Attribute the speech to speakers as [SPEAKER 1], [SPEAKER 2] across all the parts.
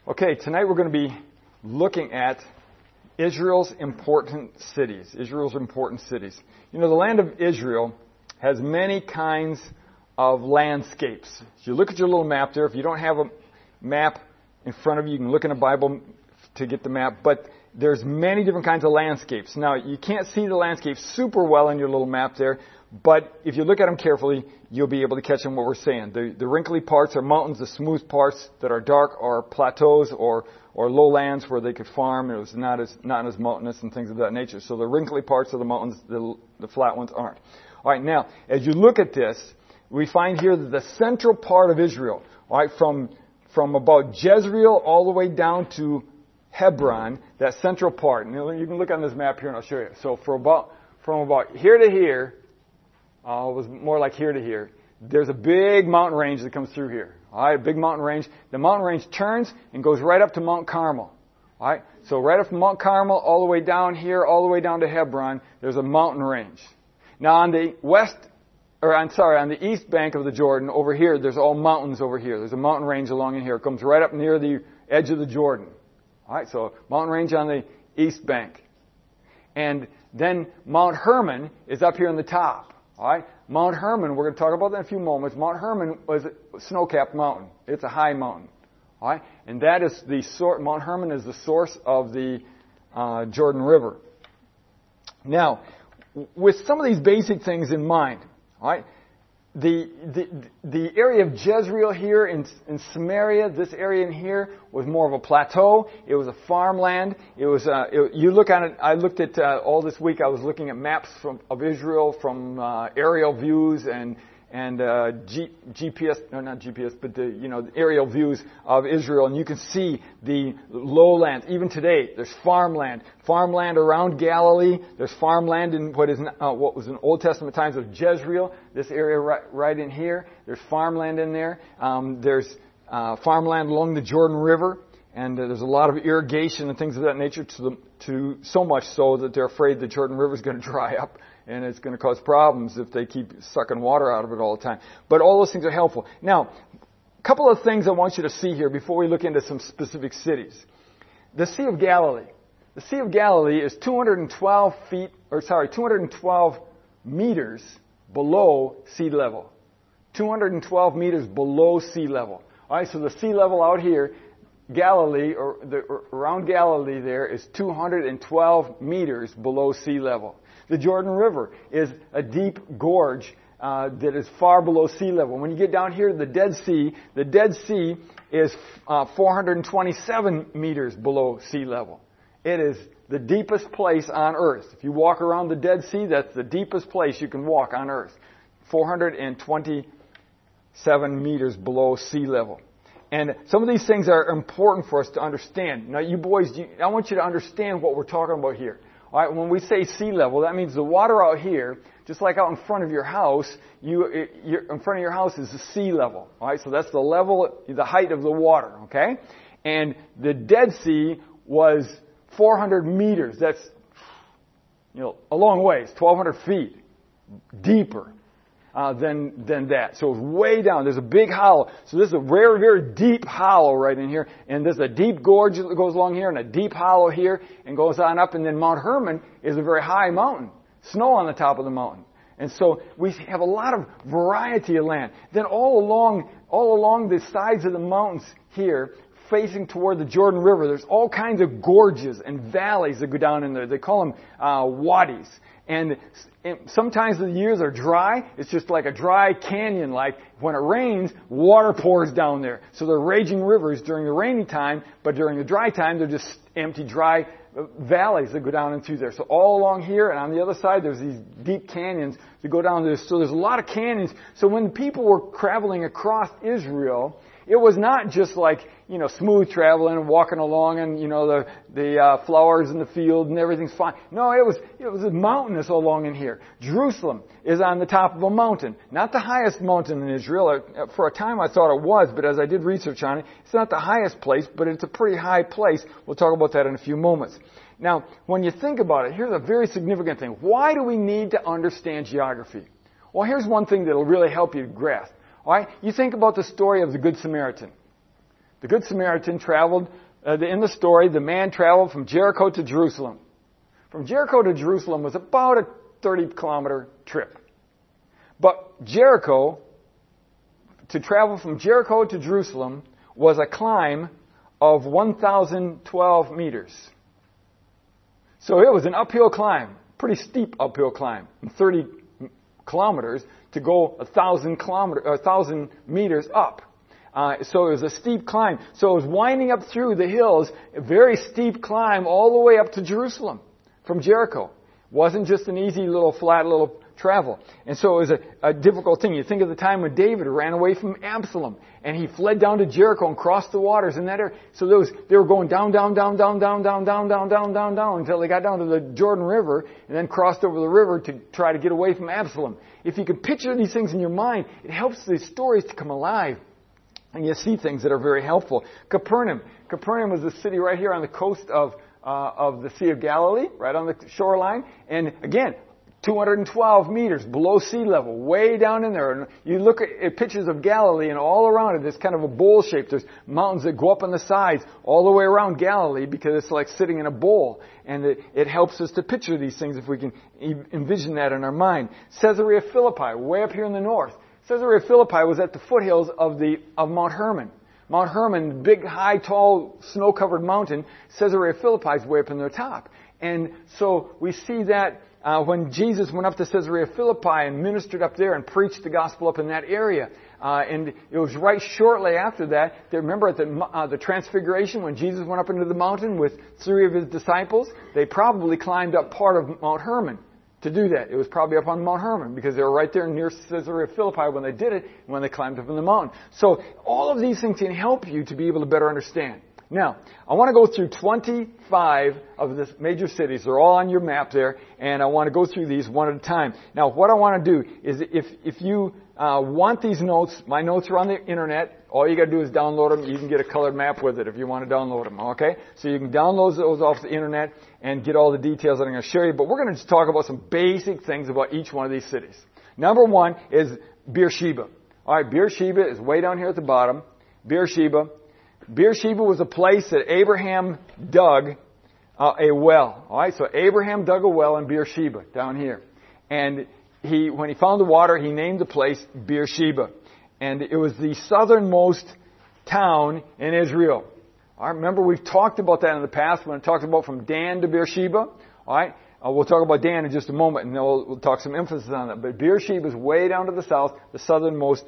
[SPEAKER 1] Okay, tonight we're going to be looking at Israel's important cities. Israel's important cities. You know, the land of Israel has many kinds of landscapes. If you look at your little map there, if you don't have a map in front of you, you can look in a Bible to get the map, but there's many different kinds of landscapes. Now, you can't see the landscape super well in your little map there, but if you look at them carefully, you'll be able to catch on what we're saying. The wrinkly parts are mountains. The smooth parts that are dark are plateaus or lowlands where they could farm. It was not as mountainous and things of that nature. So the wrinkly parts are the mountains, the flat ones aren't. All right, now, as you look at this, we find here that the central part of Israel, all right, from about Jezreel all the way down to Hebron, that central part. And you can look on this map here and I'll show you. So from about here to here, it was more like here to here. There's a big mountain range that comes through here. All right, a big mountain range. The mountain range turns and goes right up to Mount Carmel. All right, so right up from Mount Carmel all the way down here, all the way down to Hebron, there's a mountain range. Now on the on the east bank of the Jordan, over here, there's all mountains over here. There's a mountain range along in here. It comes right up near the edge of the Jordan. All right, so mountain range on the east bank. And then Mount Hermon is up here on the top. All right, Mount Hermon, we're going to talk about that in a few moments. Mount Hermon was a snow-capped mountain. It's a high mountain. All right, and that is the source. Mount Hermon is the source of the Jordan River. Now, with some of these basic things in mind, all right, the area of Jezreel here in Samaria, this area in here was more of a plateau. It was a farmland. It was you look on it. I looked at all this week. I was looking at maps of Israel from aerial views and GPS, no, not GPS, but the aerial views of Israel, and you can see the lowlands. Even today, there's farmland around Galilee. There's farmland in what was in Old Testament times of Jezreel. This area right in here. There's farmland in there. There's farmland along the Jordan River, and there's a lot of irrigation and things of that nature. To so much so that they're afraid the Jordan River is going to dry up. And it's going to cause problems if they keep sucking water out of it all the time. But all those things are helpful. Now, a couple of things I want you to see here before we look into some specific cities. The Sea of Galilee. The Sea of Galilee is 212 meters below sea level. 212 meters below sea level. All right, so the sea level out here, Galilee, around Galilee there, is 212 meters below sea level. The Jordan River is a deep gorge that is far below sea level. When you get down here to the Dead Sea is 427 meters below sea level. It is the deepest place on earth. If you walk around the Dead Sea, that's the deepest place you can walk on earth. 427 meters below sea level. And some of these things are important for us to understand. Now, you boys, I want you to understand what we're talking about here. All right, when we say sea level, that means the water out here, just like out in front of your house, in front of your house is the sea level. All right, so that's the level, the height of the water. Okay, and the Dead Sea was 400 meters. That's a long ways, 1,200 feet deeper than that. So it's way down. There's a big hollow. So this is a very, very deep hollow right in here. And there's a deep gorge that goes along here and a deep hollow here and goes on up. And then Mount Hermon is a very high mountain. Snow on the top of the mountain. And so we have a lot of variety of land. Then all along the sides of the mountains here, facing toward the Jordan River, there's all kinds of gorges and valleys that go down in there. They call them wadis. And sometimes the years are dry. It's just like a dry canyon. Like when it rains, water pours down there. So they're raging rivers during the rainy time, but during the dry time, they're just empty, dry valleys that go down into there. So all along here and on the other side, there's these deep canyons that go down there. So there's a lot of canyons. So when people were traveling across Israel, it was not just like, smooth traveling and walking along and, the flowers in the field and everything's fine. No, it was mountainous along in here. Jerusalem is on the top of a mountain. Not the highest mountain in Israel. For a time I thought it was, but as I did research on it, it's not the highest place, but it's a pretty high place. We'll talk about that in a few moments. Now, when you think about it, here's a very significant thing. Why do we need to understand geography? Well, here's one thing that will really help you grasp. All right? You think about the story of the Good Samaritan. The Good Samaritan traveled, in the story, the man traveled from Jericho to Jerusalem. From Jericho to Jerusalem was about a 30-kilometer trip. But to travel from Jericho to Jerusalem was a climb of 1,012 meters. So it was an uphill climb, pretty steep uphill climb, 30 kilometers to go 1,000 meters up. So it was a steep climb. So it was winding up through the hills, a very steep climb all the way up to Jerusalem from Jericho. Wasn't just an easy little flat little travel. And so it was a difficult thing. You think of the time when David ran away from Absalom and he fled down to Jericho and crossed the waters in that area. So they were going down until they got down to the Jordan River and then crossed over the river to try to get away from Absalom. If you can picture these things in your mind, it helps these stories to come alive. And you see things that are very helpful. Capernaum was a city right here on the coast of the Sea of Galilee, right on the shoreline. And again, 212 meters below sea level, way down in there. And you look at pictures of Galilee and all around it, it's kind of a bowl shape. There's mountains that go up on the sides all the way around Galilee because it's like sitting in a bowl. And it helps us to picture these things if we can envision that in our mind. Caesarea Philippi, way up here in the north. Caesarea Philippi was at the foothills of Mount Hermon. Mount Hermon, big, high, tall, snow-covered mountain. Caesarea Philippi is way up in the top. And so we see that when Jesus went up to Caesarea Philippi and ministered up there and preached the gospel up in that area. And it was right shortly after that. Remember at the Transfiguration when Jesus went up into the mountain with 3 of his disciples? They probably climbed up part of Mount Hermon to do that. It was probably up on Mount Hermon because they were right there near Caesarea Philippi when they did it and when they climbed up in the mountain. So all of these things can help you to be able to better understand. Now, I want to go through 25 of the major cities. They're all on your map there, and I want to go through these one at a time. Now, what I want to do is if you want these notes, my notes are on the internet. All you got to do is download them. You can get a colored map with it if you want to download them, okay? So you can download those off the internet and get all the details that I'm going to show you. But we're going to just talk about some basic things about each one of these cities. Number one is Beersheba. All right, Beersheba is way down here at the bottom. Beersheba was a place that Abraham dug a well. All right, so Abraham dug a well in Beersheba down here. And when he found the water, he named the place Beersheba. And it was the southernmost town in Israel. All right, remember we've talked about that in the past when I talked about from Dan to Beersheba. All right, we'll talk about Dan in just a moment, and then we'll talk some emphasis on that. But Beersheba is way down to the south, the southernmost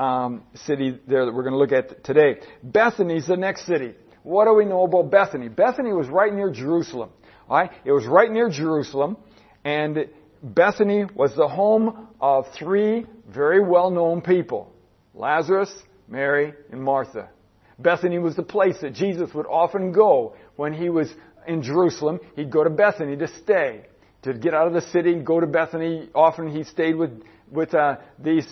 [SPEAKER 1] city there that we're going to look at today. Bethany is the next city. What do we know about Bethany? Bethany was right near Jerusalem. All right, it was right near Jerusalem, and Bethany was the home of 3 very well-known people: Lazarus, Mary, and Martha. Bethany was the place that Jesus would often go when he was in Jerusalem. He'd go to Bethany to stay, to get out of the city, go to Bethany. Often he stayed with these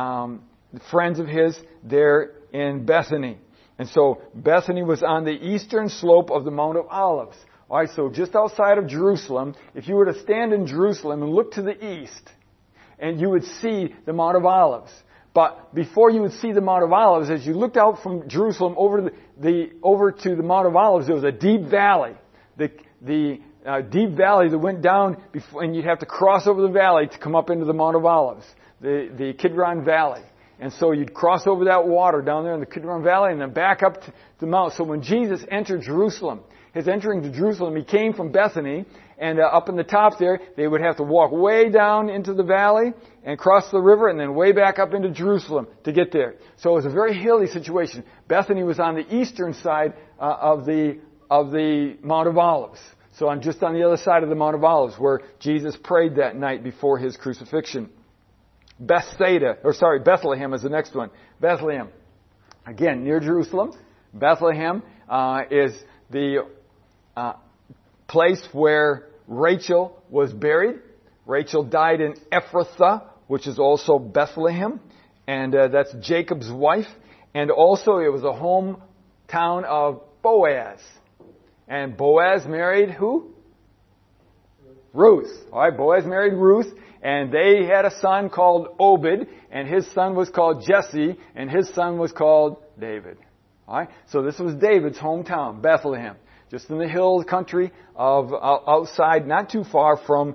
[SPEAKER 1] friends of his there in Bethany. And so Bethany was on the eastern slope of the Mount of Olives. All right, so just outside of Jerusalem, if you were to stand in Jerusalem and look to the east, and you would see the Mount of Olives. But before you would see the Mount of Olives, as you looked out from Jerusalem over to the Mount of Olives, there was a deep valley. The deep valley that went down, and you'd have to cross over the valley to come up into the Mount of Olives, the Kidron Valley. And so you'd cross over that water down there in the Kidron Valley and then back up to the mount. So when Jesus entered Jerusalem, his entering to Jerusalem, he came from Bethany, and up in the top there, they would have to walk way down into the valley and cross the river and then way back up into Jerusalem to get there. So it was a very hilly situation. Bethany was on the eastern side of the Mount of Olives. So just on the other side of the Mount of Olives where Jesus prayed that night before his crucifixion. Bethlehem is the next one. Bethlehem. Again, near Jerusalem. Bethlehem is the place where Rachel was buried. Rachel died in Ephrathah, which is also Bethlehem. And that's Jacob's wife. And also it was a hometown of Boaz. And Boaz married who? Ruth. All right, Boaz married Ruth. And they had a son called Obed, and his son was called Jesse, and his son was called David. All right? So this was David's hometown, Bethlehem, just in the hill country of outside, not too far from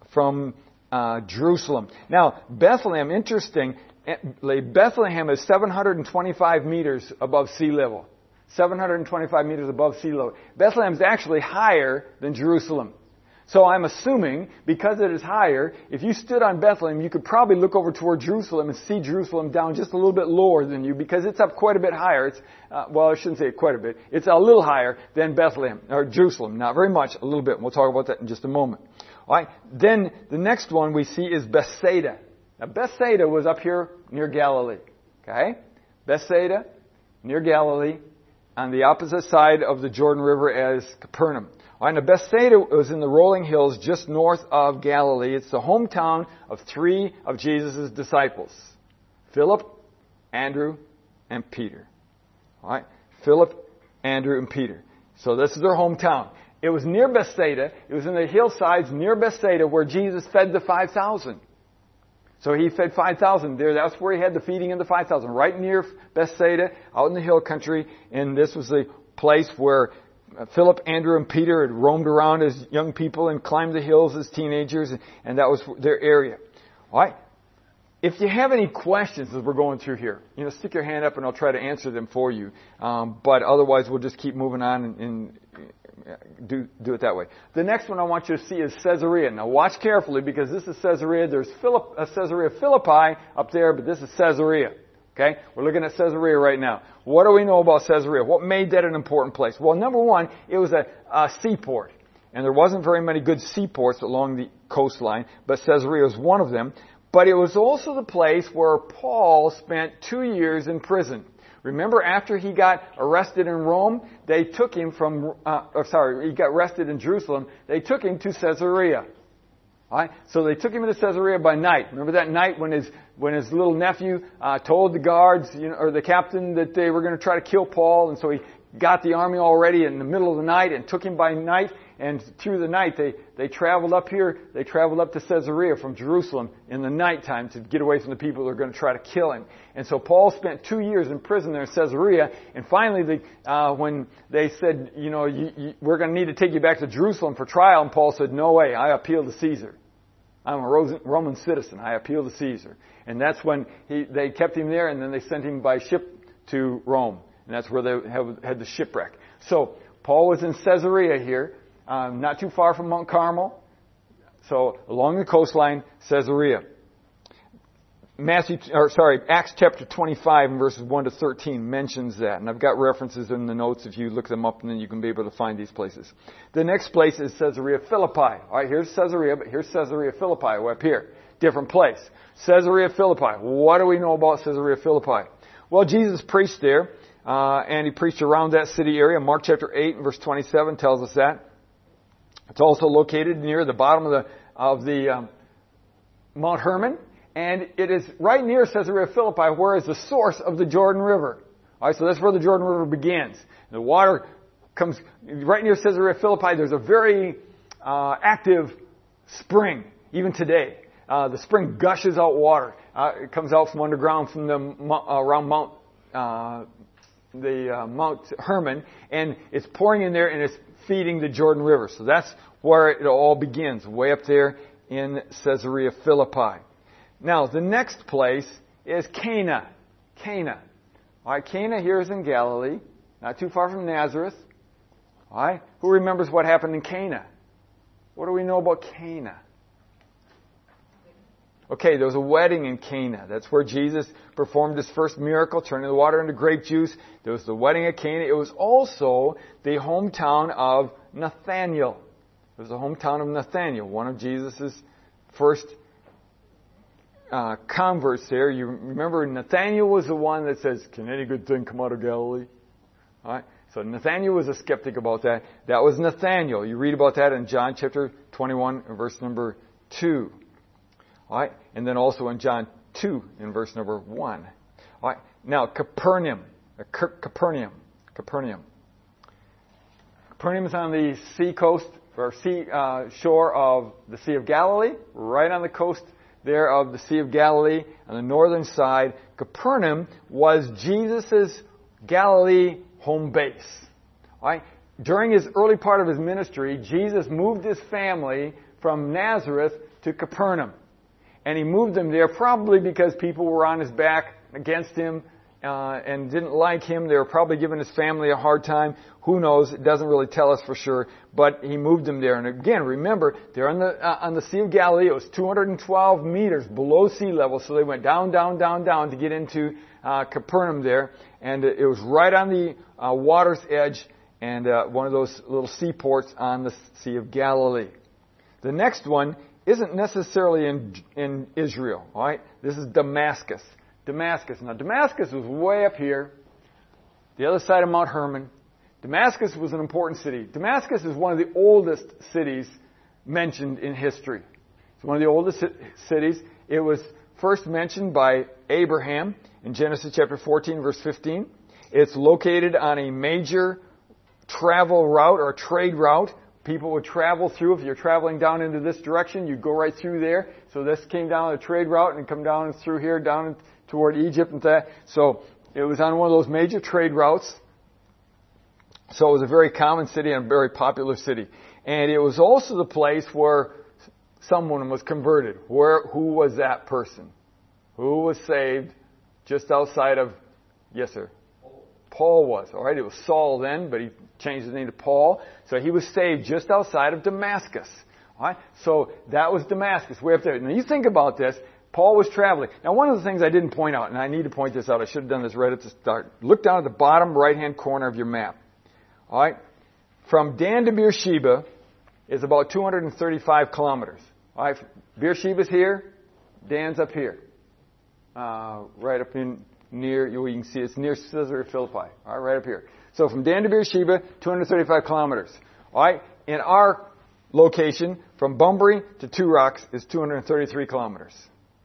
[SPEAKER 1] Jerusalem. Now, Bethlehem, interesting, Bethlehem is 725 meters above sea level. 725 meters above sea level. Bethlehem is actually higher than Jerusalem. So I'm assuming, because it is higher, if you stood on Bethlehem, you could probably look over toward Jerusalem and see Jerusalem down just a little bit lower than you, because it's up quite a bit higher. It's, well, I shouldn't say quite a bit. It's a little higher than Bethlehem, or Jerusalem. Not very much, a little bit. We'll talk about that in just a moment. All right. Then the next one we see is Bethsaida. Now, Bethsaida was up here near Galilee. Okay? Bethsaida, near Galilee, on the opposite side of the Jordan River as Capernaum. All right, now Bethsaida was in the rolling hills just north of Galilee. It's the hometown of three of Jesus' disciples, Philip, Andrew, and Peter. All right, Philip, Andrew, and Peter. So this is their hometown. It was near Bethsaida. It was in the hillsides near Bethsaida where Jesus fed the 5,000. So he fed 5,000 there. That's where he had the feeding of the 5,000, right near Bethsaida, out in the hill country. And this was the place where Philip, Andrew, and Peter had roamed around as young people and climbed the hills as teenagers, and that was their area. All right. If you have any questions as we're going through here, stick your hand up and I'll try to answer them for you. But otherwise, we'll just keep moving on and do it that way. The next one I want you to see is Caesarea. Now watch carefully, because this is Caesarea. There's Caesarea Philippi up there, but this is Caesarea. Okay? We're looking at Caesarea right now. What do we know about Caesarea? What made that an important place? Well, number one, it was a seaport. And there wasn't very many good seaports along the coastline, but Caesarea was one of them. But it was also the place where Paul spent 2 years in prison. Remember, after he got arrested in Rome, they took him he got arrested in Jerusalem, they took him to Caesarea. All right? So they took him to Caesarea by night. Remember that night when his little nephew told the guards, or the captain, that they were going to try to kill Paul, and so he got the army all ready in the middle of the night and took him by night. And through the night, they traveled up here. They traveled up to Caesarea from Jerusalem in the nighttime to get away from the people that were going to try to kill him. And so Paul spent 2 years in prison there in Caesarea. And finally, when they said, we're going to need to take you back to Jerusalem for trial, and Paul said, no way, I appeal to Caesar. I'm a Roman citizen. I appeal to Caesar. And that's when they kept him there, and then they sent him by ship to Rome. And that's where they had the shipwreck. So Paul was in Caesarea here, not too far from Mount Carmel. So along the coastline, Caesarea. Acts chapter 25 and verses 1 to 13 mentions that. And I've got references in the notes if you look them up, and then you can be able to find these places. The next place is Caesarea Philippi. All right, here's Caesarea, but here's Caesarea Philippi up here. Different place. Caesarea Philippi. What do we know about Caesarea Philippi? Well, Jesus preached there, and he preached around that city area. Mark chapter 8 and verse 27 tells us that. It's also located near the bottom of the Mount Hermon. And it is right near Caesarea Philippi, where is the source of the Jordan River. All right, so that's where the Jordan River begins. The water comes right near Caesarea Philippi. There's a very active spring, even today. The spring gushes out water. It comes out from underground from around Mount Hermon, and it's pouring in there, and it's feeding the Jordan River. So that's where it all begins, way up there in Caesarea Philippi. Now, the next place is Cana. Cana. All right, Cana here is in Galilee, not too far from Nazareth. All right, who remembers what happened in Cana? What do we know about Cana? Okay, there was a wedding in Cana. That's where Jesus performed his first miracle, turning the water into grape juice. There was the wedding at Cana. It was also the hometown of Nathanael. It was the hometown of Nathanael, one of Jesus' first converts there. You remember Nathanael was the one that says, can any good thing come out of Galilee? All right. So Nathanael was a skeptic about that. That was Nathanael. You read about that in John chapter 21 verse number 2. All right. And then also in John 2 in verse number 1. All right. Now Capernaum. Capernaum is on the sea coast or shore of the Sea of Galilee, right on the coast there of the Sea of Galilee on the northern side. Capernaum was Jesus' Galilee home base. All right? During his early part of his ministry, Jesus moved his family from Nazareth to Capernaum. And he moved them there probably because people were on his back against him and didn't like him. They were probably giving his family a hard time. Who knows? It doesn't really tell us for sure. But he moved them there. And again, remember, they're on the Sea of Galilee. It was 212 meters below sea level. So they went down, down, down, down to get into Capernaum there. And it was right on the water's edge and one of those little seaports on the Sea of Galilee. The next one isn't necessarily in Israel, all right? This is Damascus. Damascus. Now, Damascus was way up here, the other side of Mount Hermon. Damascus was an important city. Damascus is one of the oldest cities mentioned in history. It's one of the oldest cities. It was first mentioned by Abraham in Genesis chapter 14, verse 15. It's located on a major travel route or trade route. People would travel through. If you're traveling down into this direction, you'd go right through there. So this came down a trade route and come down through here, down toward Egypt and that. So it was on one of those major trade routes. So it was a very common city and a very popular city. And it was also the place where someone was converted. Who was that person? Who was saved just outside of, yes sir? Paul was, all right? It was Saul then, but he changed his name to Paul. So he was saved just outside of Damascus. All right? So that was Damascus, way up there. Now you think about this. Paul was traveling. Now one of the things I didn't point out, and I need to point this out, I should have done this right at the start. Look down at the bottom right-hand corner of your map. All right? From Dan to Beersheba is about 235 kilometers. All right? Beersheba's here. Dan's up here. Right up in near, you can see it's near Caesarea Philippi. All right, right up here. So from Dan to Beersheba, 235 kilometers. All right, in our location, from Bunbury to Two Rocks is 233 kilometers.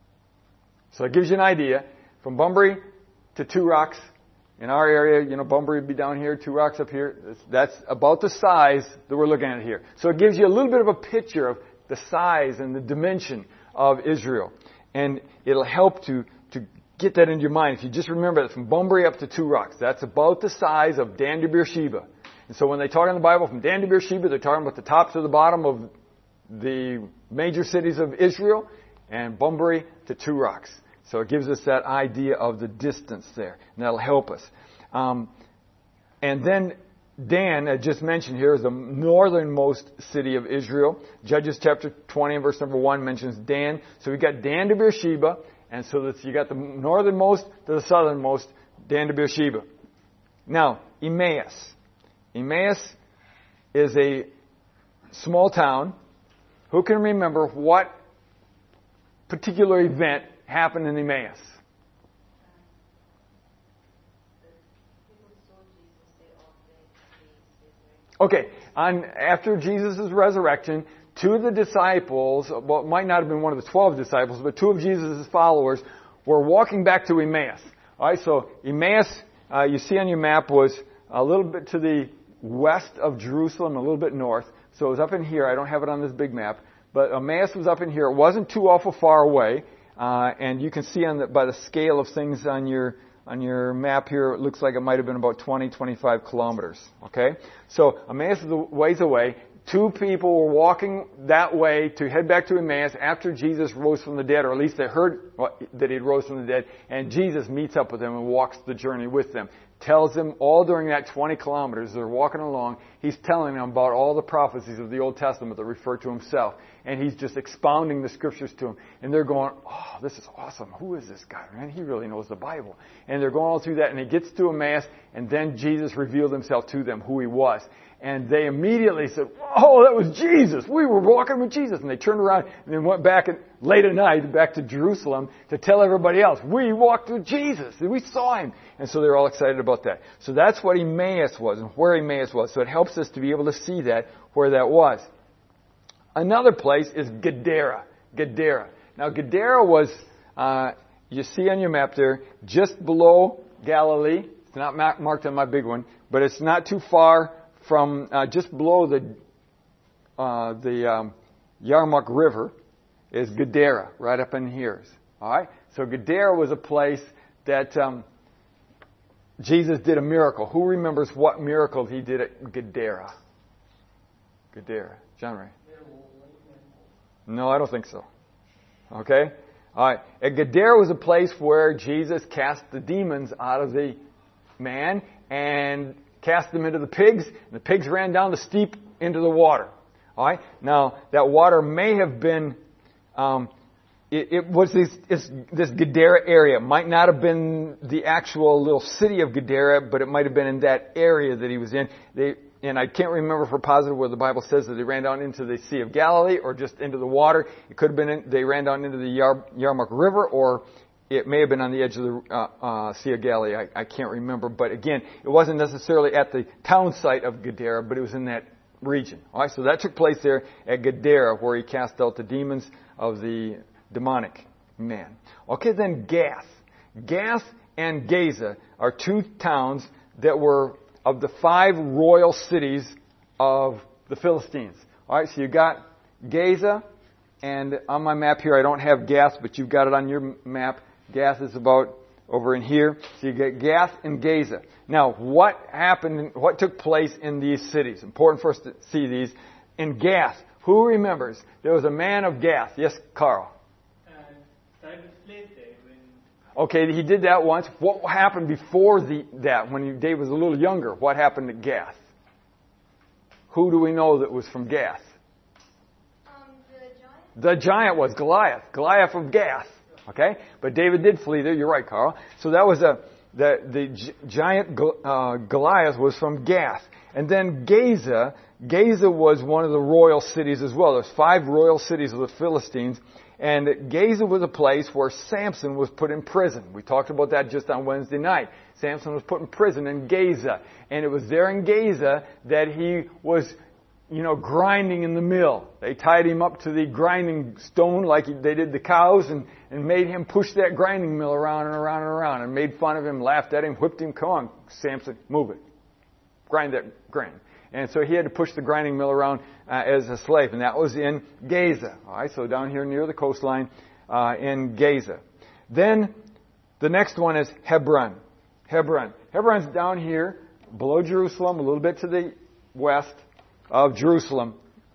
[SPEAKER 1] So it gives you an idea. From Bunbury to Two Rocks, in our area, Bunbury would be down here, Two Rocks up here. That's about the size that we're looking at here. So it gives you a little bit of a picture of the size and the dimension of Israel. And it'll help to get that into your mind. If you just remember that from Bunbury up to Two Rocks, that's about the size of Dan to Beersheba. And so when they talk in the Bible from Dan to Beersheba, they're talking about the top to the bottom of the major cities of Israel, and Bunbury to Two Rocks. So it gives us that idea of the distance there, and that'll help us. And then Dan, I just mentioned here, is the northernmost city of Israel. Judges chapter 20 and verse number 1 mentions Dan. So we got Dan to Beersheba. And so that you got the northernmost to the southernmost, Dan to Beersheba. Now, Emmaus. Emmaus is a small town. Who can remember what particular event happened in Emmaus? Okay, after Jesus' resurrection, two of the disciples, well, it might not have been one of the 12 disciples, but two of Jesus' followers were walking back to Emmaus. All right, so Emmaus, you see on your map, was a little bit to the west of Jerusalem, a little bit north. So it was up in here. I don't have it on this big map, but Emmaus was up in here. It wasn't too awful far away, and you can see by the scale of things on your map here, it looks like it might have been about 25 kilometers. Okay, so Emmaus is a ways away. Two people were walking that way to head back to Emmaus after Jesus rose from the dead, or at least they heard that he rose from the dead, and Jesus meets up with them and walks the journey with them. Tells them all during that 20 kilometers, they're walking along, he's telling them about all the prophecies of the Old Testament that refer to himself. And he's just expounding the scriptures to them. And they're going, oh, this is awesome. Who is this guy, man? He really knows the Bible. And they're going all through that, and he gets to Emmaus, and then Jesus revealed himself to them, who he was. And they immediately said, oh, that was Jesus. We were walking with Jesus. And they turned around and then went back late at night back to Jerusalem to tell everybody else, we walked with Jesus. We saw him. And so they're all excited about that. So that's what Emmaus was and where Emmaus was. So it helps us to be able to see that, where that was. Another place is Gadara. Gadara. Now Gadara was, you see on your map there, just below Galilee. It's not marked on my big one, but it's not too far from just below the Yarmuk River is Gadara, right up in here. All right. So Gadara was a place that Jesus did a miracle. Who remembers what miracle he did at Gadara? Gadara. John Ray. No, I don't think so. Okay? All right. At Gadara was a place where Jesus cast the demons out of the man and cast them into the pigs. And the pigs ran down the steep into the water. All right? Now, that water may have been... It was this Gadara area. It might not have been the actual little city of Gadara, but it might have been in that area that he was in. And I can't remember for positive whether the Bible says that they ran down into the Sea of Galilee or just into the water. It could have been they ran down into the Yarmuk River, or it may have been on the edge of the Sea of Galilee. I can't remember. But again, it wasn't necessarily at the town site of Gadara, but it was in that region. All right, so that took place there at Gadara, where he cast out the demons of the demonic man. Okay, then Gath. Gath and Gaza are two towns that were of the 5 royal cities of the Philistines. All right, so you got Gaza, and on my map here I don't have Gath, but you've got it on your map. Gath is about over in here. So you get Gath and Gaza. Now, what happened, what took place in these cities? Important for us to see these. In Gath, who remembers? There was a man of Gath. Yes, Carl. Okay, he did that once. What happened before that, when David was a little younger? What happened at Gath? Who do we know that was from Gath? The giant was Goliath. Goliath of Gath. Okay? But David did flee there. You're right, Carl. So that was the giant Goliath was from Gath. And then Gaza. Gaza was one of the royal cities as well. There's 5 royal cities of the Philistines. And Gaza was a place where Samson was put in prison. We talked about that just on Wednesday night. Samson was put in prison in Gaza. And it was there in Gaza that he was, grinding in the mill. They tied him up to the grinding stone like they did the cows and made him push that grinding mill around and around and around and made fun of him, laughed at him, whipped him. Come on, Samson, move it. Grind that grain. And so he had to push the grinding mill around as a slave, and that was in Gaza. All right, so down here near the coastline in Gaza. Then the next one is Hebron. Hebron's down here below Jerusalem, a little bit to the west of Jerusalem.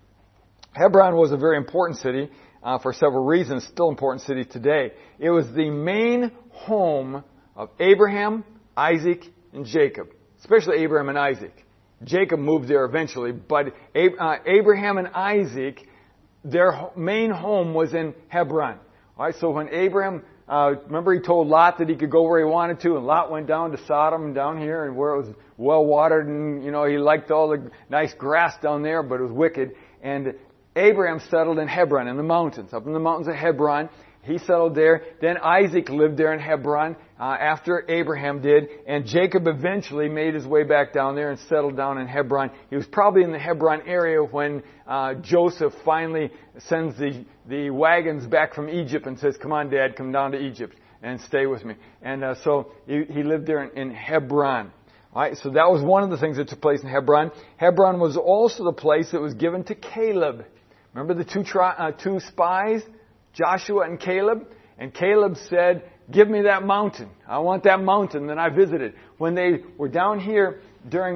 [SPEAKER 1] Hebron was a very important city for several reasons, still important city today. It was the main home of Abraham, Isaac, and Jacob, especially Abraham and Isaac. Jacob moved there eventually, but Abraham and Isaac, their main home was in Hebron. All right, so when Abraham, remember he told Lot that he could go where he wanted to, and Lot went down to Sodom and down here, and where it was well watered, and he liked all the nice grass down there, but it was wicked. And Abraham settled in Hebron, in the mountains, up in the mountains of Hebron. He settled there. Then Isaac lived there in Hebron after Abraham did. And Jacob eventually made his way back down there and settled down in Hebron. He was probably in the Hebron area when Joseph finally sends the wagons back from Egypt and says, "Come on, Dad, come down to Egypt and stay with me." And so he lived there in Hebron. All right, so that was one of the things that took place in Hebron. Hebron was also the place that was given to Caleb. Remember the two spies? Joshua and Caleb. And Caleb said, "Give me that mountain. I want that mountain that I visited." When they were down here during,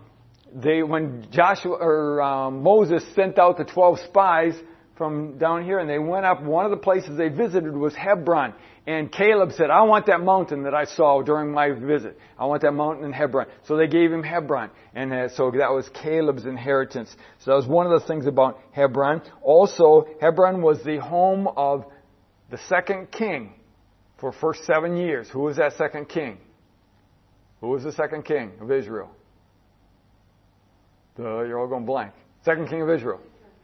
[SPEAKER 1] when Joshua or Moses sent out the 12 spies from down here, and they went up, one of the places they visited was Hebron. And Caleb said, "I want that mountain that I saw during my visit. I want that mountain in Hebron." So they gave him Hebron. And so that was Caleb's inheritance. So that was one of the things about Hebron. Also, Hebron was the home of the second king for the first 7 years. Who was that second king? Who was the second king of Israel? You're all going blank. Second king of Israel.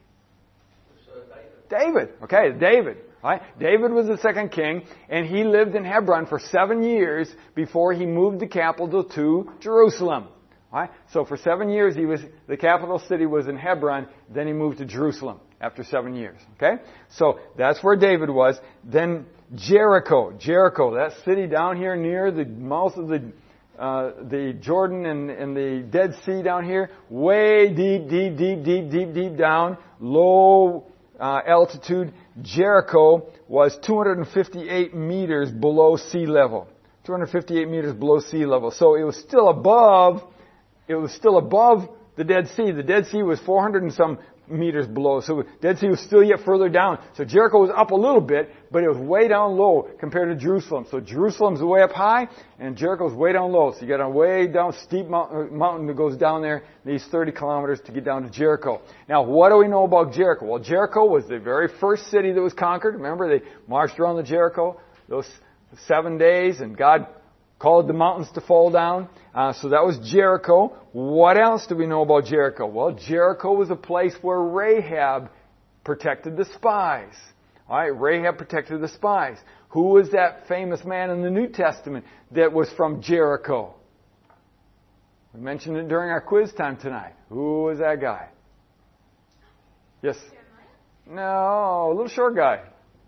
[SPEAKER 1] David. Okay, David. Right? David was the second king, and he lived in Hebron for 7 years before he moved the capital to Jerusalem. Right? So for 7 years, the capital city was in Hebron. Then he moved to Jerusalem after 7 years. Okay, so that's where David was. Then Jericho, that city down here near the mouth of the Jordan and the Dead Sea down here, way deep down, low altitude. Jericho was 258 meters below sea level. 258 meters below sea level. So it was still above the Dead Sea. The Dead Sea was 400 and some meters below. So the Dead Sea was still yet further down. So Jericho was up a little bit, but it was way down low compared to Jerusalem. So Jerusalem's way up high, and Jericho's way down low. So you got a way down steep mountain that goes down there, these 30 kilometers to get down to Jericho. Now, what do we know about Jericho? Well, Jericho was the very first city that was conquered. Remember, they marched around the Jericho those 7 days, and God called the mountains to fall down. So that was Jericho. What else do we know about Jericho? Well, Jericho was a place where Rahab protected the spies. All right, Rahab protected the spies. Who was that famous man in the New Testament that was from Jericho? We mentioned it during our quiz time tonight. Who was that guy? Yes? No, a little short guy.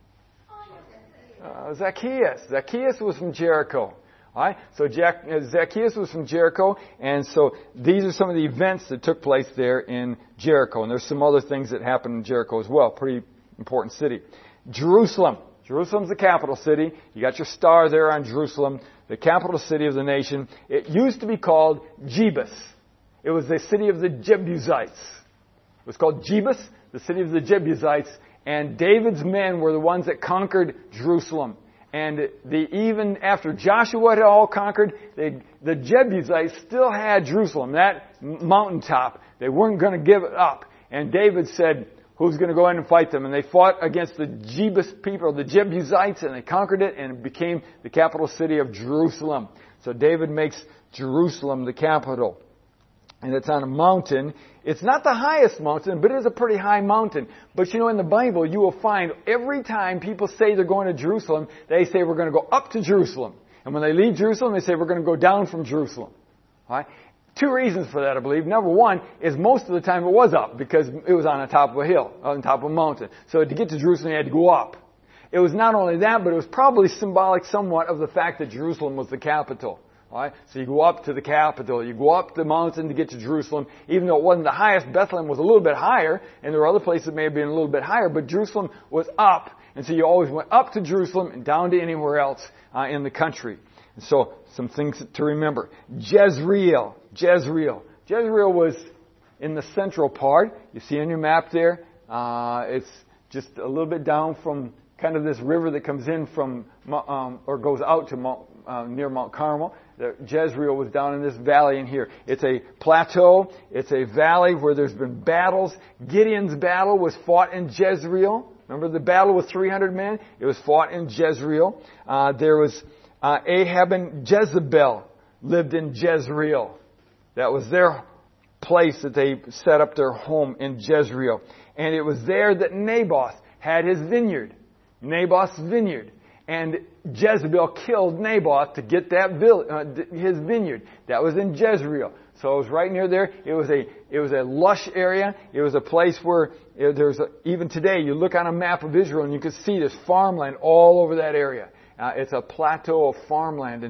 [SPEAKER 1] Zacchaeus. Zacchaeus was from Jericho. All right, so Zacchaeus was from Jericho, and so these are some of the events that took place there in Jericho. And there's some other things that happened in Jericho as well. Pretty important city. Jerusalem. Jerusalem's the capital city. You got your star there on Jerusalem, the capital city of the nation. It used to be called Jebus. It was the city of the Jebusites. It was called Jebus, the city of the Jebusites, and David's men were the ones that conquered Jerusalem. And even after Joshua had all conquered, the Jebusites still had Jerusalem, that mountaintop. They weren't going to give it up. And David said, who's going to go in and fight them? And they fought against the Jebus people, the Jebusites, and they conquered it, and it became the capital city of Jerusalem. So David makes Jerusalem the capital. And it's on a mountain. It's not the highest mountain, but it is a pretty high mountain. But you know, in the Bible, you will find every time people say they're going to Jerusalem, they say we're going to go up to Jerusalem. And when they leave Jerusalem, they say we're going to go down from Jerusalem. All right? Two reasons for that, I believe. Number one is most of the time it was up because it was on the top of a hill, on top of a mountain. So to get to Jerusalem, you had to go up. It was not only that, but it was probably symbolic somewhat of the fact that Jerusalem was the capital. All right? So you go up to the capital. You go up the mountain to get to Jerusalem. Even though it wasn't the highest, Bethlehem was a little bit higher, and there were other places that may have been a little bit higher, but Jerusalem was up. And so you always went up to Jerusalem and down to anywhere else in the country. And so some things to remember. Jezreel. Jezreel was in the central part. You see on your map there. It's just a little bit down from kind of this river that comes in from or goes out to near Mount Carmel. Jezreel was down in this valley in here. It's a plateau. It's a valley where there's been battles. Gideon's battle was fought in Jezreel. Remember the battle with 300 men? It was fought in Jezreel. There was Ahab and Jezebel lived in Jezreel. That was their place that they set up their home in Jezreel. And it was there that Naboth had his vineyard. Naboth's vineyard. And Jezebel killed Naboth to get that his vineyard. That was in Jezreel. So it was right near there. It was a lush area. It was a place where even today you look on a map of Israel and you can see there's farmland all over that area. It's a plateau of farmland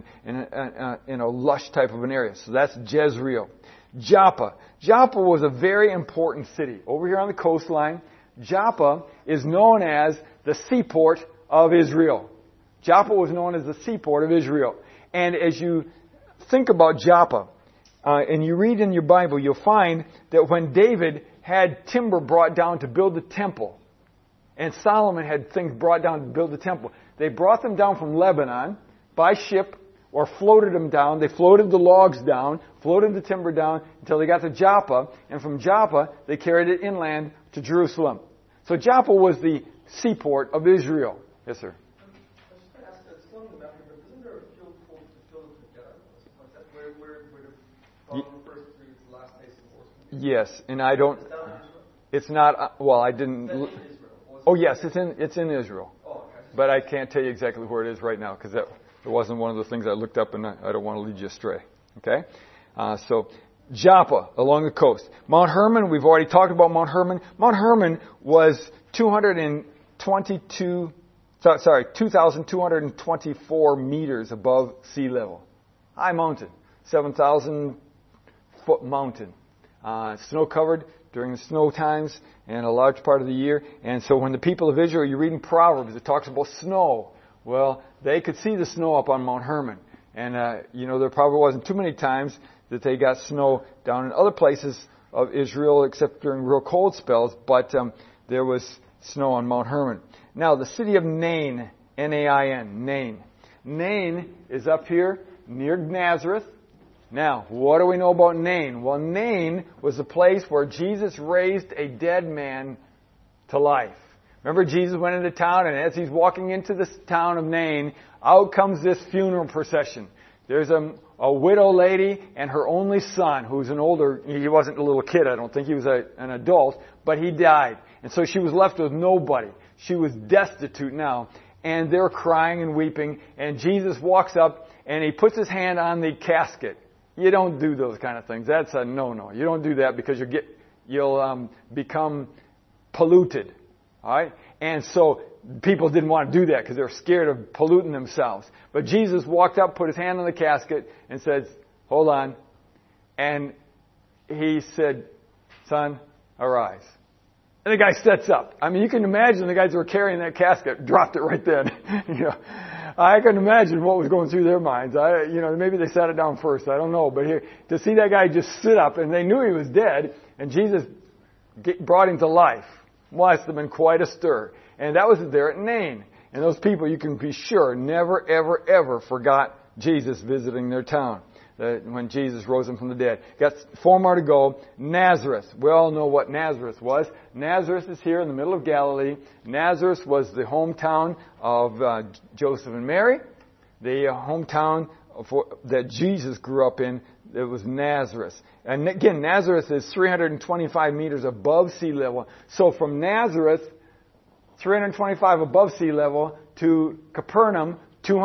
[SPEAKER 1] in a lush type of an area. So that's Jezreel. Joppa. Joppa was a very important city. Over here on the coastline, Joppa is known as the seaport of Israel. Joppa was known as the seaport of Israel. And as you think about Joppa, and you read in your Bible, you'll find that when David had timber brought down to build the temple, and Solomon had things brought down to build the temple, they brought them down from Lebanon by ship or floated them down. They floated the logs down, floated the timber down until they got to Joppa, and from Joppa they carried it inland to Jerusalem. So Joppa was the seaport of Israel. Yes, sir. Yes, and I don't. It's not. Well, I didn't. Oh, yes, it's in Israel, but I can't tell you exactly where it is right now because it wasn't one of the things I looked up, and I don't want to lead you astray. Okay, so Joppa along the coast. Mount Hermon. We've already talked about Mount Hermon. Mount Hermon was 2,224 meters above sea level. High mountain, 7,000 foot mountain. Snow covered during the snow times and a large part of the year. And so when the people of Israel, you read in Proverbs, it talks about snow. Well, they could see the snow up on Mount Hermon. And, there probably wasn't too many times that they got snow down in other places of Israel except during real cold spells, but there was snow on Mount Hermon. Now, the city of Nain, N-A-I-N, Nain. Nain is up here near Nazareth. Now, what do we know about Nain? Well, Nain was the place where Jesus raised a dead man to life. Remember, Jesus went into town, and as he's walking into this town of Nain, out comes this funeral procession. There's a widow lady and her only son, who's he wasn't a little kid, I don't think, he was an adult, but he died. And so she was left with nobody. She was destitute now. And they're crying and weeping, and Jesus walks up, and he puts his hand on the casket. You don't do those kind of things. That's a no-no. You don't do that because you'll become polluted. All right? And so people didn't want to do that because they were scared of polluting themselves. But Jesus walked up, put his hand on the casket, and said, hold on. And he said, son, arise. And the guy sets up. I mean, you can imagine the guys who were carrying that casket dropped it right then. I can imagine what was going through their minds. Maybe they sat it down first. I don't know. But here, to see that guy just sit up, and they knew he was dead, and Jesus brought him to life, must have been quite a stir. And that was there at Nain. And those people, you can be sure, never, ever, ever forgot Jesus visiting their town when Jesus rose him from the dead. Got 4 more to go. Nazareth. We all know what Nazareth was. Nazareth is here in the middle of Galilee. Nazareth was the hometown of Joseph and Mary. The hometown that Jesus grew up in, it was Nazareth. And again, Nazareth is 325 meters above sea level. So from Nazareth, 325 above sea level, to Capernaum,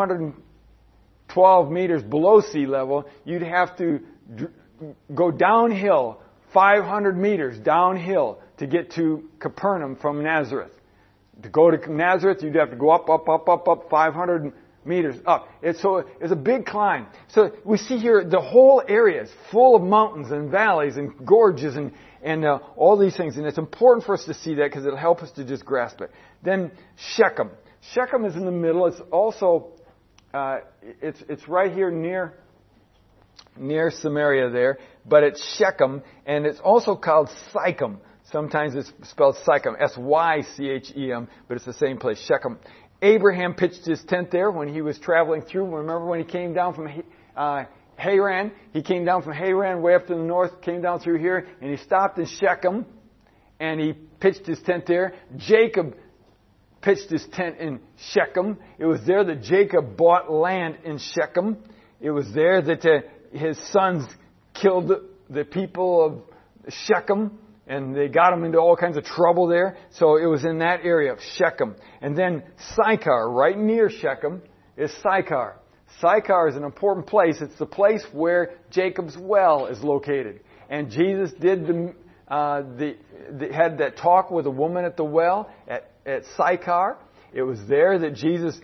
[SPEAKER 1] 212 meters below sea level, you'd have to go downhill 500 meters downhill to get to Capernaum from Nazareth. To go to Nazareth, you'd have to go up 500 meters up. It's a big climb. So we see here the whole area is full of mountains and valleys and gorges and all these things. And it's important for us to see that because it'll help us to just grasp it. Then Shechem. Shechem is in the middle. It's also, it's right here near Samaria there. But it's Shechem, and it's also called Sychem. Sometimes it's spelled Sychem, S-Y-C-H-E-M, but it's the same place, Shechem. Abraham pitched his tent there when he was traveling through. Remember when he came down from Haran? He came down from Haran way up to the north, came down through here, and he stopped in Shechem, and he pitched his tent there. Jacob pitched his tent in Shechem. It was there that Jacob bought land in Shechem. It was there that his sons killed the people of Shechem, and they got him into all kinds of trouble there. So it was in that area of Shechem. And then Sychar, right near Shechem, is Sychar. Sychar is an important place. It's the place where Jacob's well is located. And Jesus had that talk with a woman at the well at Sychar. It was there that Jesus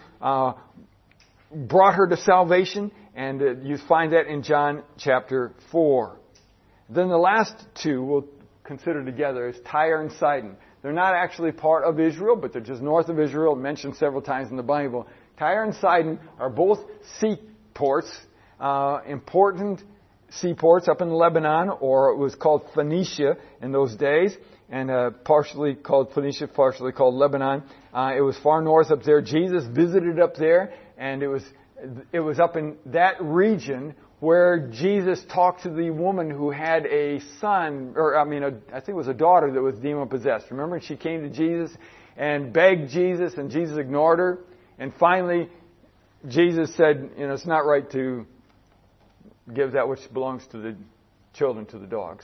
[SPEAKER 1] brought her to salvation. And you find that in John chapter 4. Then the last two we'll consider together is Tyre and Sidon. They're not actually part of Israel, but they're just north of Israel, mentioned several times in the Bible. Tyre and Sidon are both seaports, important seaports up in Lebanon, or it was called Phoenicia in those days, and partially called Phoenicia, partially called Lebanon. It was far north up there. Jesus visited up there, and it was up in that region where Jesus talked to the woman who had a son, I think it was a daughter that was demon-possessed. Remember, she came to Jesus and begged Jesus, and Jesus ignored her. And finally, Jesus said, it's not right to give that which belongs to the children to the dogs.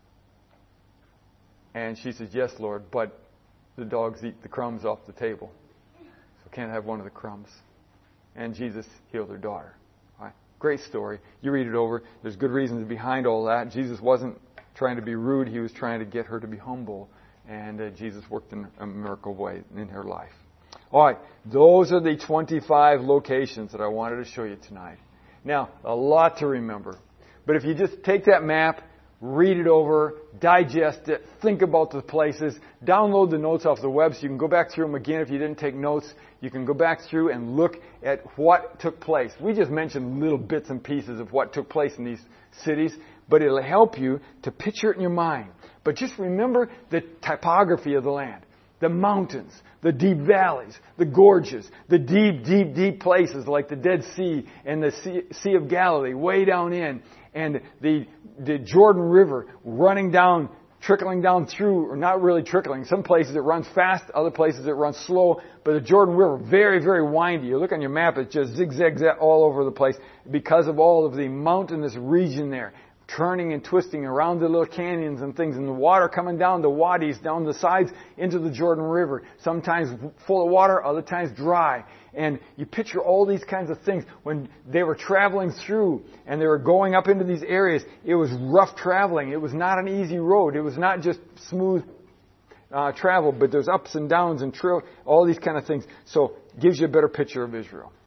[SPEAKER 1] And she says, yes, Lord, but the dogs eat the crumbs off the table. So can't have one of the crumbs. And Jesus healed her daughter. Great story. You read it over. There's good reasons behind all that. Jesus wasn't trying to be rude. He was trying to get her to be humble. And Jesus worked in a miracle way in her life. All right. Those are the 25 locations that I wanted to show you tonight. Now, a lot to remember. But if you just take that map, read it over, digest it, think about the places, download the notes off the web so you can go back through them again if you didn't take notes. You can go back through and look at what took place. We just mentioned little bits and pieces of what took place in these cities, but it'll help you to picture it in your mind. But just remember the typography of the land. The mountains, the deep valleys, the gorges, the deep, deep, deep places like the Dead Sea and the Sea of Galilee way down in, and the Jordan River running down, trickling down through, or not really trickling. Some places it runs fast, other places it runs slow, but the Jordan River, very, very windy. You look on your map, it's just zigzag all over the place because of all of the mountainous region there. Turning and twisting around the little canyons and things, and the water coming down the wadis, down the sides into the Jordan River. Sometimes full of water, other times dry. And you picture all these kinds of things. When they were traveling through and they were going up into these areas, it was rough traveling. It was not an easy road. It was not just smooth travel, but there's ups and downs and all these kind of things. So it gives you a better picture of Israel.